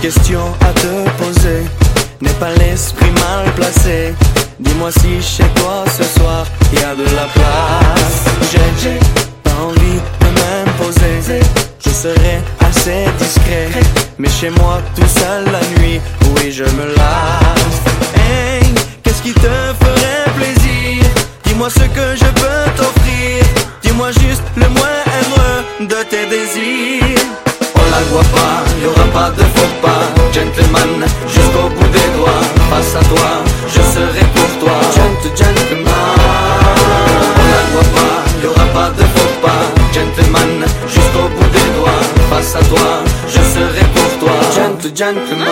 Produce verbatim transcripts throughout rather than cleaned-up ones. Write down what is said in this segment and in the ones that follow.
question à te poser, n'est pas l'esprit mal placé. Dis-moi si chez toi ce soir y a de la place. J'ai pas envie de m'imposer, je serai assez discret, mais chez moi tout seul la nuit, oui je me lasse. Hey, qu'est-ce qui te ferait plaisir? Dis-moi ce que je peux t'offrir. Dis-moi juste le moindre de tes désirs. Oh la guapa, y'aura pas de faux pas. Gentleman, jusqu'au bout des doigts. Face à toi, je serai pour toi. Gent, gentleman. Oh la guapa, y'aura pas de faux pas. Gentleman, jusqu'au bout des doigts. Face à toi, je serai pour toi. Gent, gentleman.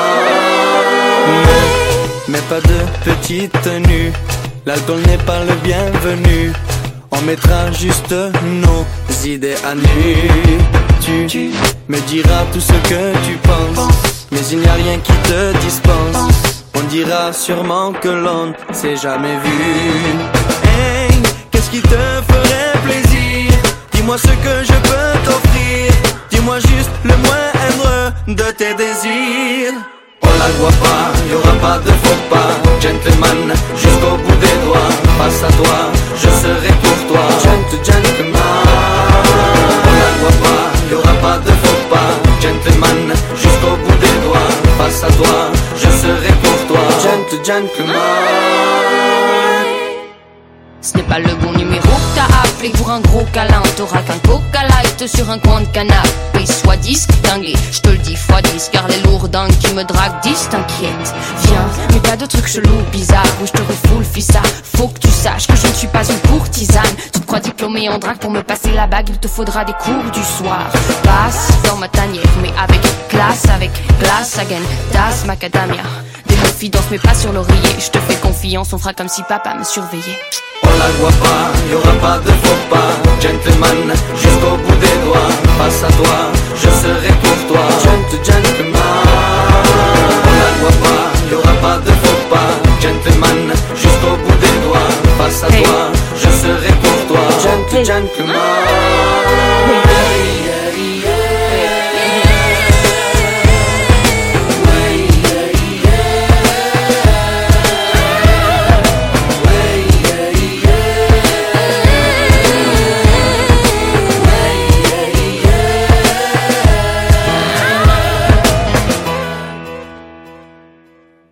Mais, mais pas de petite tenue. L'alcool n'est pas le bienvenu. On mettra juste nos idées à nu. Tu, tu me diras tout ce que tu penses, mais il n'y a rien qui te dispense. On dira sûrement que l'on s'est jamais vu. Hey, qu'est-ce qui te ferait plaisir? Dis-moi ce que je peux t'offrir. Dis-moi juste le moindre de tes désirs. Oh la guapa, y'aura pas de faux pas. Gentleman, jusqu'au bout des doigts. Face à toi, je serai pour toi. Gent, gentleman. Oh la guapa, y'aura pas de faux pas. Gentleman, jusqu'au bout des doigts. Face à toi, je serai pour toi. Gent, gentleman. Ce n'est pas le bon numéro que t'as appelé pour un gros câlin. T'auras qu'un coca light sur un coin de canapé. Sois distingué, je te le dis fois dix. Car les lourdingues qui me draguent disent t'inquiète. Viens, mais pas de trucs chelous, bizarres où je te refoule, fissa. Faut que tu saches que je ne suis pas une courtisane. Tu te crois diplômée en drague, pour me passer la bague il te faudra des cours du soir. Passe dans ma tanière, mais avec classe, avec glace, again, tasse, macadamia. Des meufs filles dansent mais pas sur l'oreiller. Je te fais confiance, on fera comme si papa me surveillait. Oh la guapa, y'aura pas de faux pas. Gentleman, jusqu'au bout des doigts. Face à toi, je serai pour toi. Gent, gentleman. Oh la guapa, y'aura pas de faux pas. Gentleman, jusqu'au bout des doigts. Face à hey. Toi, je serai pour toi. Gent, gentleman. Hey.